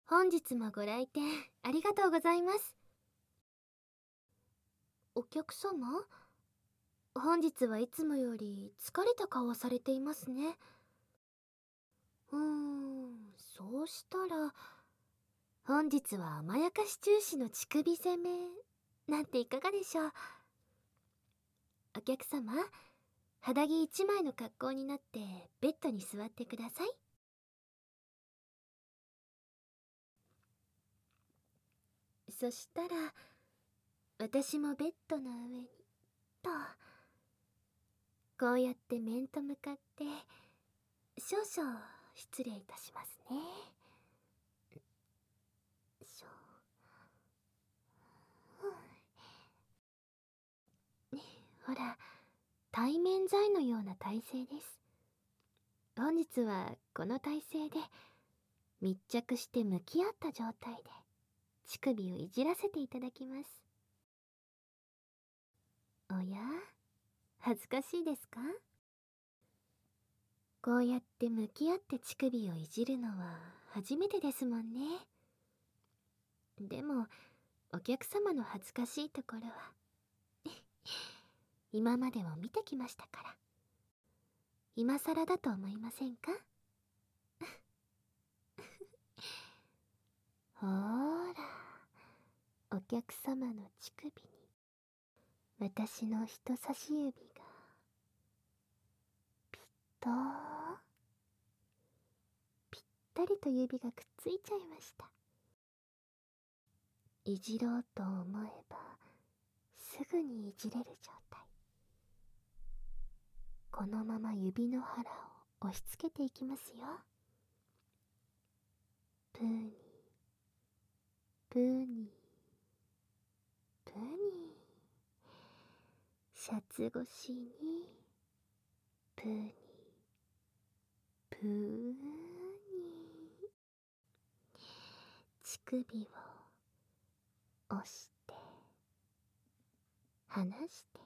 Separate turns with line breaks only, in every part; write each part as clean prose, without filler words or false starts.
本日もご来店ありがとうございます。お客様、本日はいつもより疲れた顔をされていますね。そうしたら、本日は甘やかし中止の乳首攻め、なんていかがでしょう。お客様、肌着一枚の格好になってベッドに座ってください。そしたら、私もベッドの上に、と、こうやって面と向かって、少々失礼いたしますね。しょ、ほら、対面剤のような体勢です。本日はこの体勢で密着して向き合った状態で乳首をいじらせていただきます。おや、恥ずかしいですか？こうやって向き合って乳首をいじるのは初めてですもんね。でもお客様の恥ずかしいところは今までも見てきましたから、今更だと思いませんか？ほーら、お客様の乳首に私の人差し指がとぴったりと指がくっついちゃいました。いじろうと思えばすぐにいじれる状態。このまま指の腹を押し付けていきますよ。プーニープーニープーニー、シャツ越しにプーニープーニー、乳首を押して離して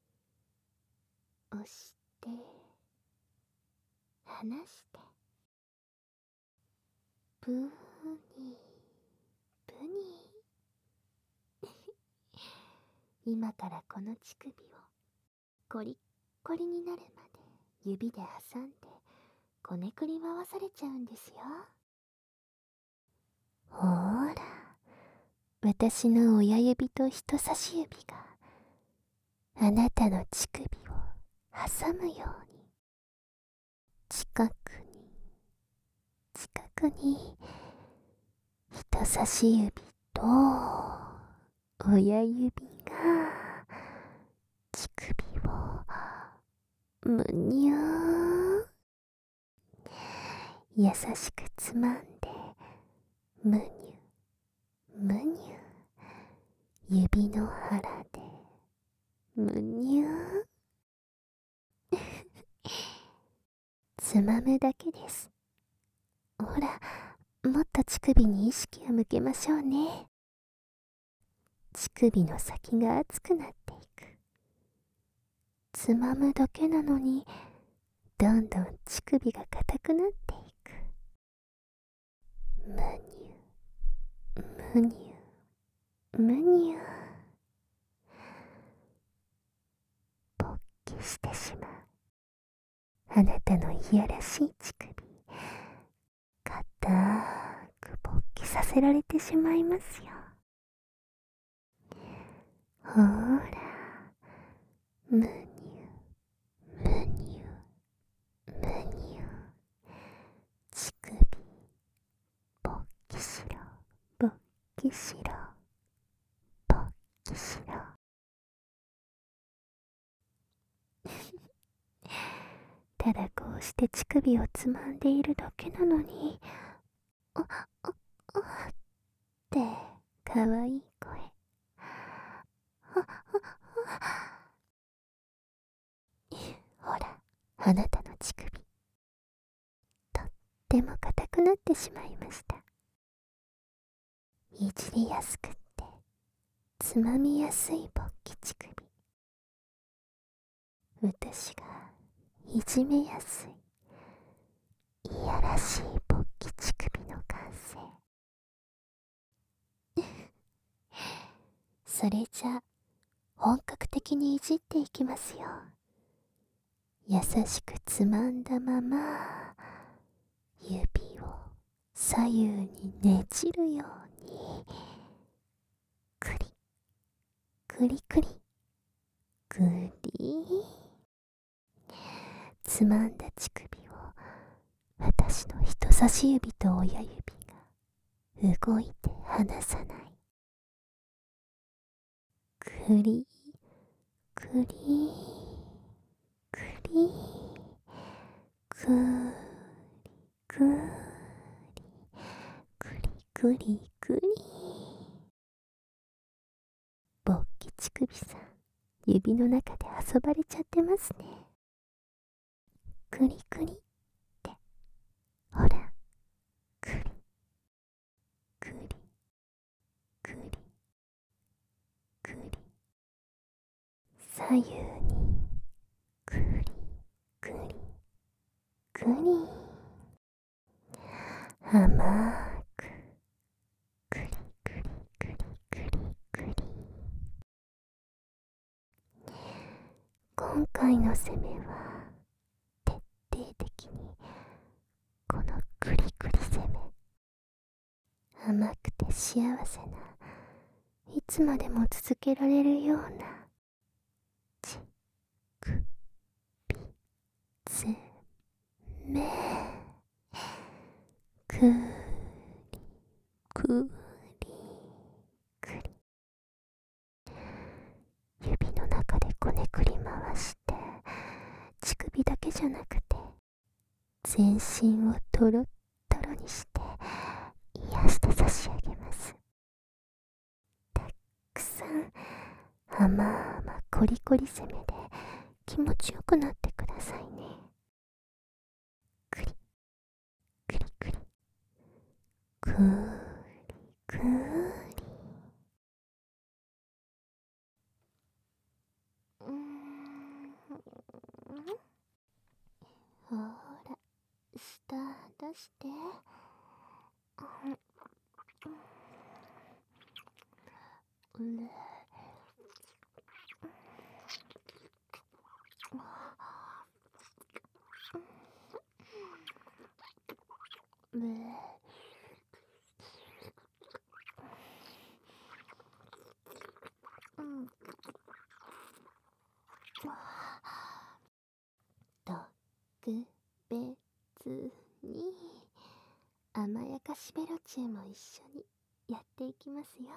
押して離してプーニープニー今からこの乳首をコリッコリになるまで指で挟んでこねくり回されちゃうんですよ。ほーら、私の親指と人差し指があなたの乳首を挟むように近くに近くに、人差し指と親指が乳首をむにゅー、優しくつまんでむにゅむにゅ、指の腹でむにゅーつまむだけです。ほら、もっと乳首に意識を向けましょうね。乳首の先が熱くなっていく。つまむだけなのにどんどん乳首が硬くなっていく。むにゅむにゅむにゅ、勃起してしまうあなたのいやらしい乳首、固く勃起させられてしまいますよ。ほーら、むにゅむにゅむにゅ、乳首勃起しろ勃起しろ勃起しろただこうして乳首をつまんでいるだけなのに、あああってかわいい声、ああほら、あなたの乳首とっても硬くなってしまいました。いじりやすくってつまみやすい勃起乳首、私がいじめやすいいやらしい勃起乳首の完成。 それじゃ本格的にいじっていきますよ。優しくつまんだまま指を左右にねじるようにくりくりくりくり、つまんだ乳首を私の人差し指と親指が動いて離さない。くりくりくりくりくりくりくりくり。ぼっき乳首さん、指の中で遊ばれちゃってますね。くりくりって、ほら、くりくりくりくり、左右にくりくりくり、甘くくりくりくりくりくり。今回の攻めは徹底的にこのくりくり攻め、甘くて幸せな、いつまでも続けられるようなちくびつめ、くりくりくり、指の中でこねくり回して乳首だけじゃなくて全身をトロットロにして癒して差し上げます。たくさん甘々コリコリ攻めで気持ちよくなってくださいね。くりくりくりくりくり、ほら、舌出して。特別に甘やかしベロチューも一緒にやっていきますよ。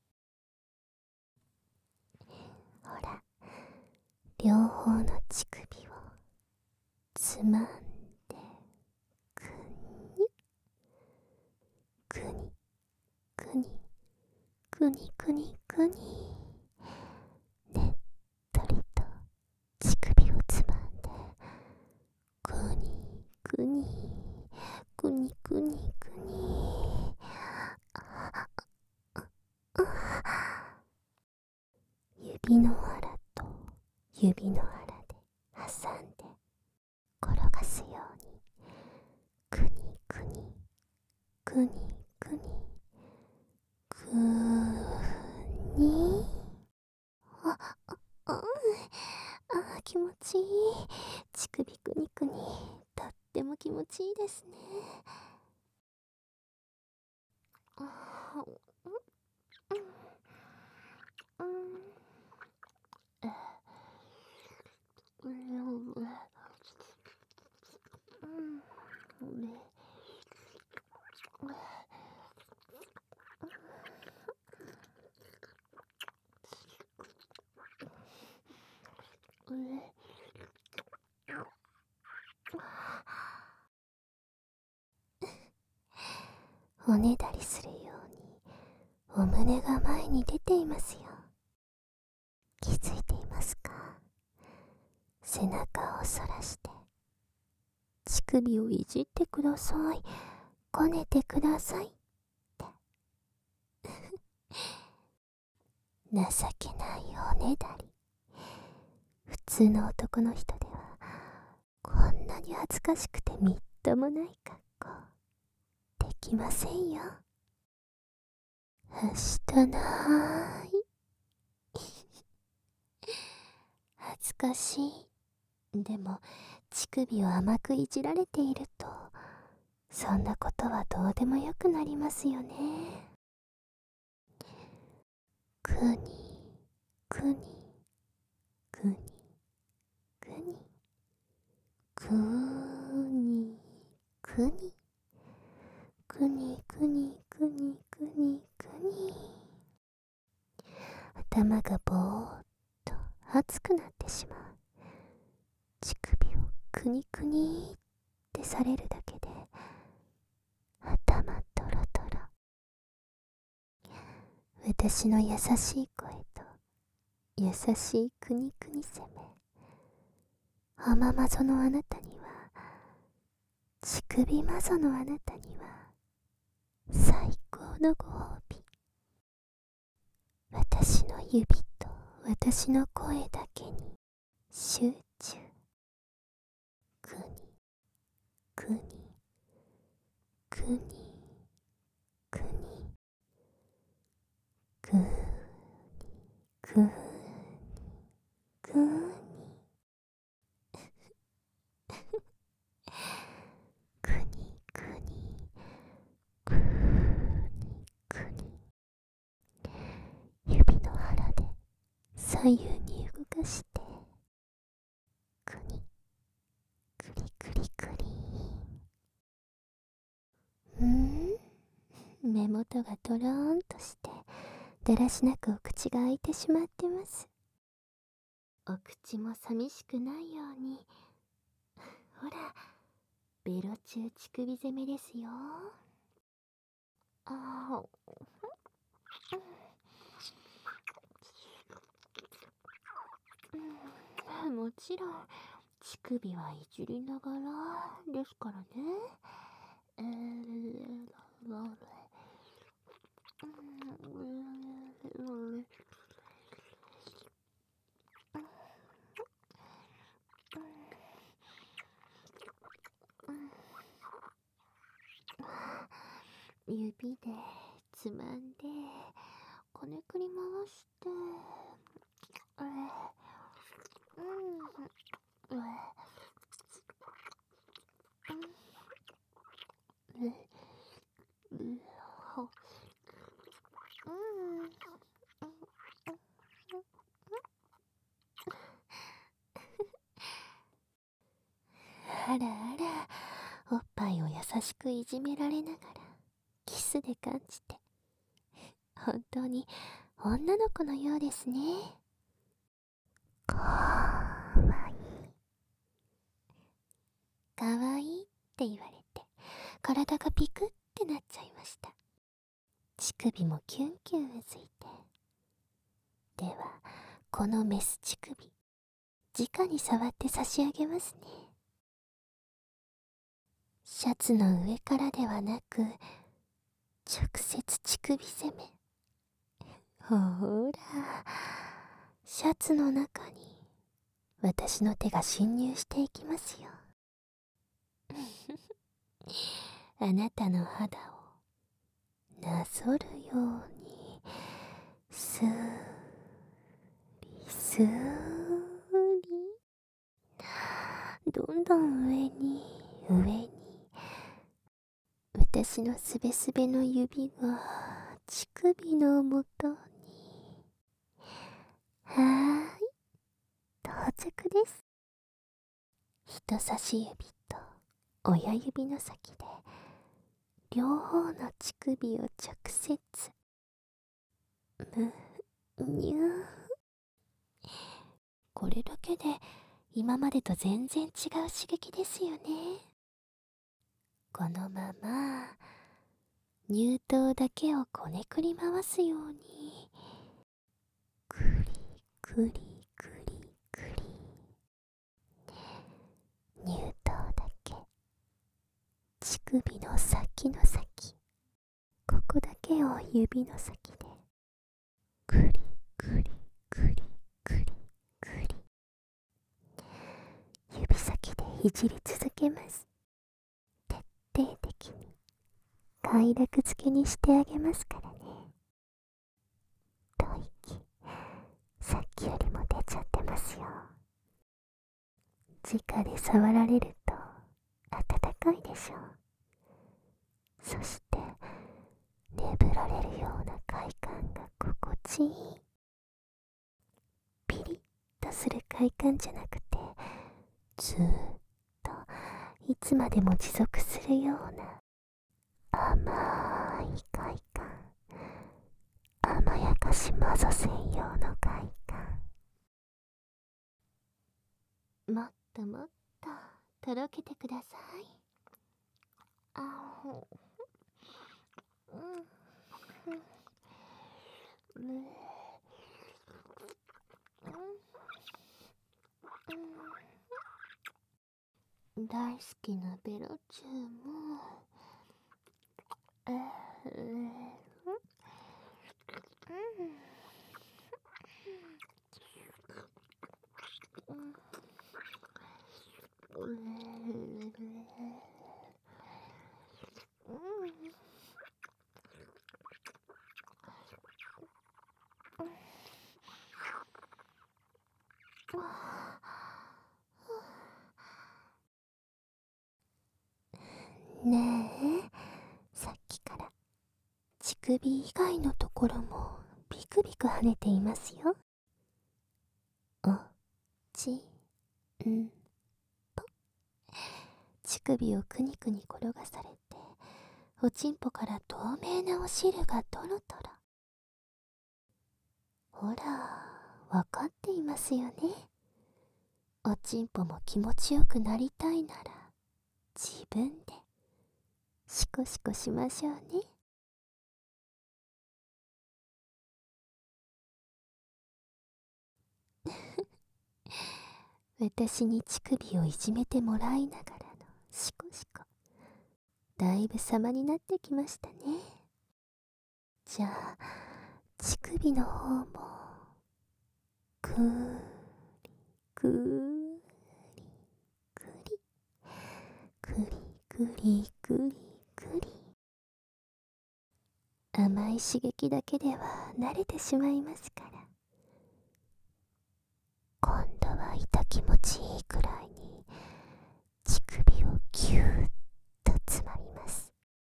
ほら、両方の乳首をつまんでくにくにくにくにくにくに、ねっとりと乳首をつまんでくにくにくにくにくに、指の腹と指の腹で挟んで転がすようにくにくにくにくにくに、気持ちいい。乳首くにくに、とっても気持ちいいですね。おねだりするようにお胸が前に出ていますよ。気づいていますか？背中を反らして乳首をいじってください、こねてくださいって情けないおねだり。普通の男の人ではこんなに恥ずかしくてみっともない格好できませんよ。はしたないかしい。でも乳首を甘くいじられていると、そんなことはどうでもよくなりますよね。くにくにくにくにくにくにくにくにくにくにくに。頭がぼーっと熱くなってしまう。乳首をくにくにってされるだけで頭トロトロ。私の優しい声と優しいくにくに攻め、甘まぞのあなたには、乳首まぞのあなたには最高のご褒美。私の指と私の声だけに集中。くにくにくにくにくにくにくにくにくにくにくに。指の腹で左右に動かして、くにくりくりくり。目元がドローンとしてだらしなくお口が開いてしまってます。お口も寂しくないように、ほら、ベロ中乳首攻めですよ。もちろん乳首はいじりながらですからね。指でつまんでこねくり回して、あらあら、おっぱいを優しくいじめられながらキスで感じて、本当に女の子のようですね。かわいいかわいいって言われて体がピクってなっちゃいました。乳首もキュンキュンうずいて。ではこのメス乳首、直に触って差し上げますね。シャツの上からではなく、直接乳首攻め。ほら、シャツの中に私の手が侵入していきますよ。あなたの肌をなぞるように、スーリスーリ、どんどん上に上に。私のすべすべの指が乳首のもとに。はーい、到着です。人差し指と親指の先で両方の乳首を直接にゅー。これだけで今までと全然違う刺激ですよね。このまま乳頭だけをこねくり回すように、くりくりくりくり。乳頭だけ、乳首の先の先、ここだけを指の先でくりくりくりくりくり。指先でいじり続けます。徹底的に快楽付けにしてあげますからね。吐息、さっきよりも出ちゃってますよ。 直で触られると温かいでしょう。そして眠られるような快感が心地いい。ピリッとする快感じゃなくて、ずーっといつまでも持続するような甘い快感、甘やかしまぞ専用の快感。もっともっととろけてください。あほ、大好きなベロチューもねえ、さっきから乳首以外のところもビクビク跳ねていますよ。おちんぽ。乳首をくにくに転がされて、おちんぽから透明なお汁がトロトロ。ほら、わかっていますよね。おちんぽも気持ちよくなりたいなら自分でシコシコしましょうね。私に乳首をいじめてもらいながらのシコシコ、だいぶ様になってきましたね。じゃあ乳首の方もくーりくーりくりくりくりくりくり。甘い刺激だけでは慣れてしまいますから、今度は痛気持ちいいくらいに乳首をぎゅーっとつまみます。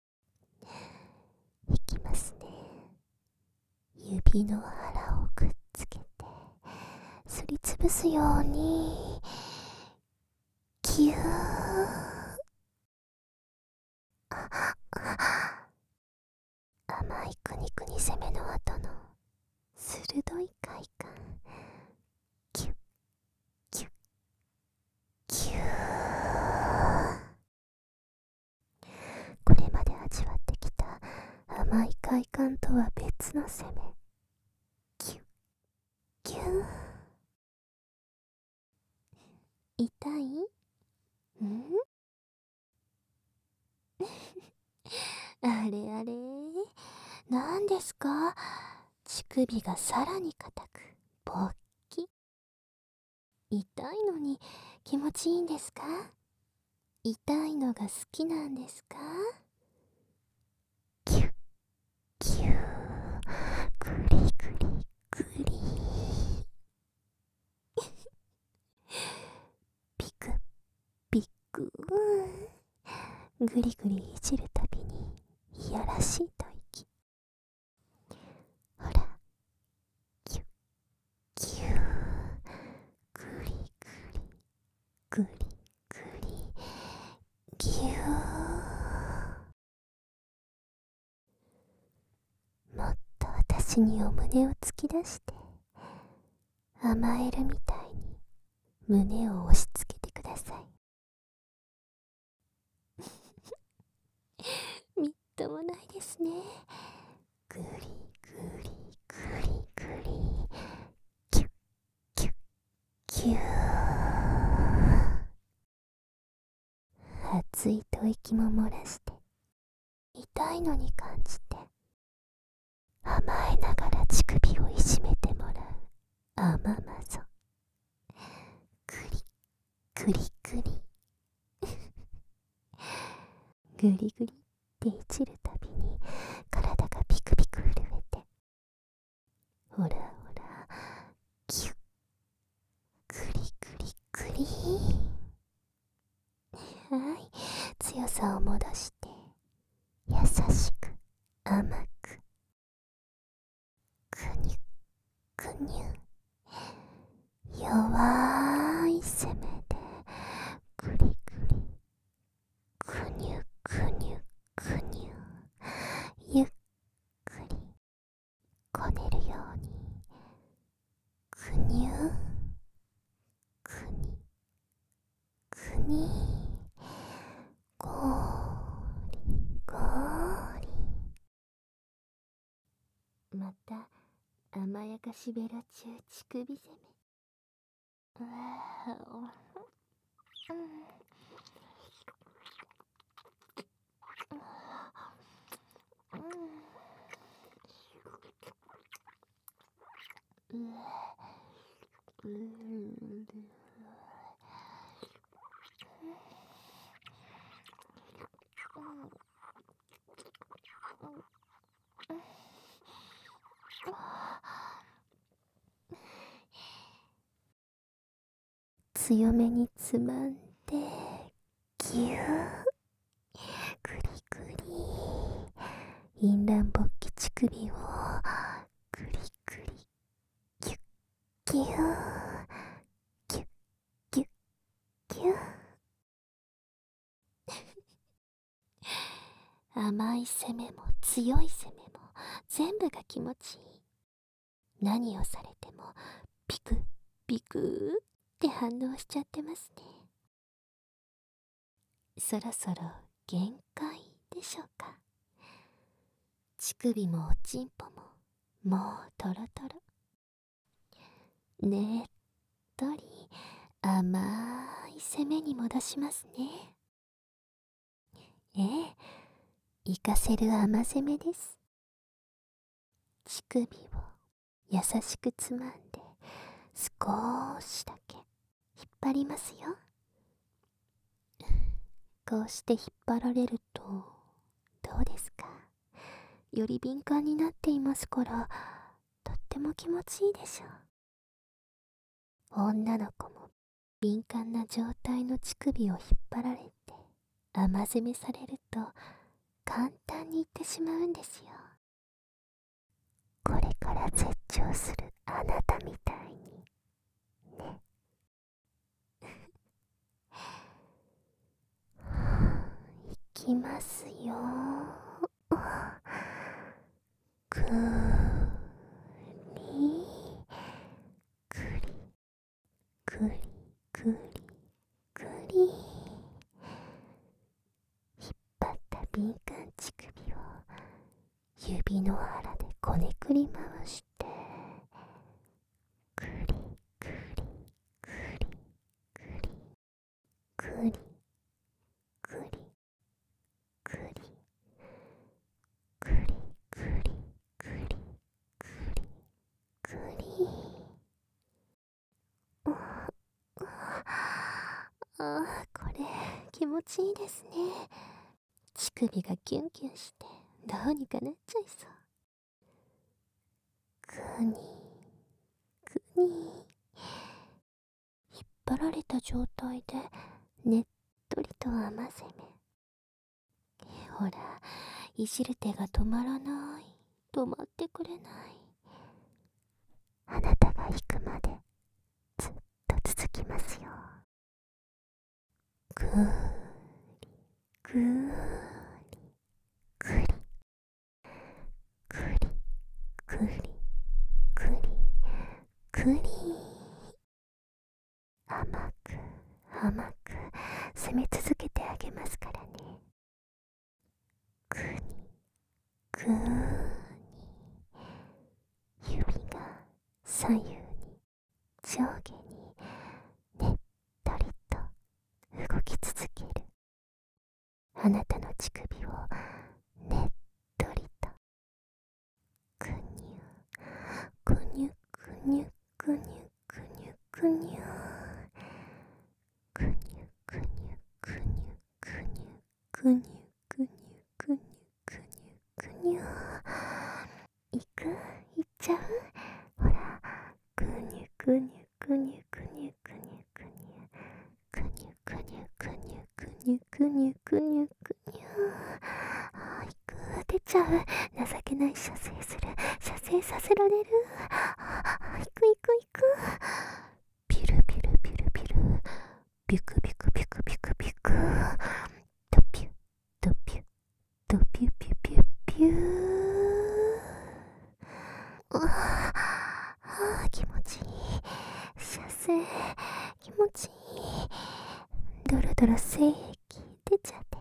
いきますね。指の腹をくっつけてすりつぶすようにぎゅー。甘いくにくに攻めの後の鋭い快感、ギュッギュッギュー。これまで味わってきた甘い快感とは別の攻め、ギュッギュー。痛い？んあれあれ、なんですか？乳首がさらに硬くぼっき。痛いのに気持ちいいんですか？痛いのが好きなんですか？キュッキュー、グリグリグリピクピク、グリグリいじるたびにいやらしい吐息。ほら、キュッキュー、グリグリグリグリギュー。もっと私にお胸を突き出して甘えるみたいに胸を押し付けてください。みっともないですね。グリグリグリグリ、キュッキュッキュー。熱い吐息も漏らして痛いのに感じて、甘えながら乳首をいじめてもらう甘まぞ。グリグリグリグリグリっていじるたびに体がビクビク震えて、ほらほら、キュッグリグリグリにゴリゴリ。また甘やかしベロ中乳首攻め。強めにつまんでギュー、グリグリ、淫乱勃起乳首をグリグリギュッギュー、ギュッギュッギュー。甘い攻めも強い攻めも全部が気持ちいい。何をされてもピクピクって反応しちゃってますね。そろそろ限界でしょうか。乳首もおちんぽももうトロトロ。ねっとり甘い攻めに戻しますね。活かせる甘攻めです。乳首を優しくつまんで少しだけ引っ張りますよ。こうして引っ張られるとどうですか？より敏感になっていますから、とっても気持ちいいでしょう。女の子も敏感な状態の乳首を引っ張られて甘攻めされると簡単にいってしまうんですよ。これから絶頂するあなたみたいにね。いきますよ。ぐりぐりぐりぐりぐり。引っ張った敏感乳首を指の腹でこねくり回してぐりぐりぐりぐりぐりぐりぐりぐりぐりぐりぐり。これ気持ちいいですね。乳首がキュンキュンしてどうにかなっちゃいそう。ぐにぐに。引っ張られた状態でねっとりと甘攻め。ほら、いじる手が止まらない。止まってくれない。あなたが行くまでずっと続きますよ。ぐーりぐーりぐりぐりぐりぐりぐり。甘く甘く攻め続けてあげますからね。ぐにぐーに。指が左右に上下にねっとりと動き続ける。あなたの乳首をねっとりとぐにゅぐにゅぐにゅぐにゅぐにゅぐにゅぐにゅぐにゅぐにゅぐにゅぐにゅぐにゅぐにゅぐにゅぐにゅ。いっちゃう？ほら、ぐにゅぐにゅぐにゅぐにゅぐにゅぐにゅぐにゅぐにゅぐにゅぐにゅぐにゅぐにゅぐにゅ。出ちゃう。情けない射精する。射精させられる。いくいくいく。ピルピルピルピル。ビクビクビクビクビク。ドピュドピュドピュピュピュピュ。気持ちいい。射精気持ちいい。ドロドトロ精液出ちゃって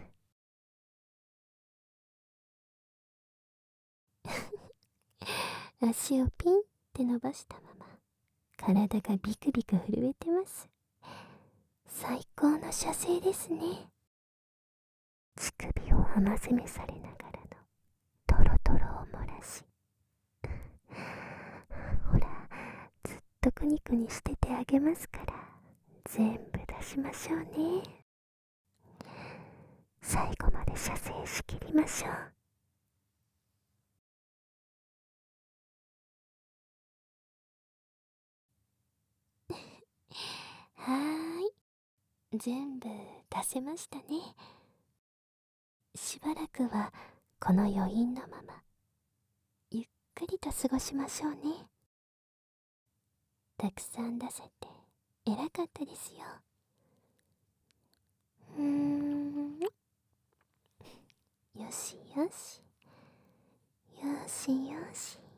る。足をピンって伸ばしたまま体がビクビク震えてます。最高の射精ですね。乳首を甘攻めされながらのトロトロを漏らし、ほら、ずっとクニクニしててあげますから、全部出しましょうね。最後まで射精しきりましょう。はーい、全部出せましたね。しばらくはこの余韻のままゆっくりと過ごしましょうね。たくさん出せて偉かったですよ。よしよしよしよし。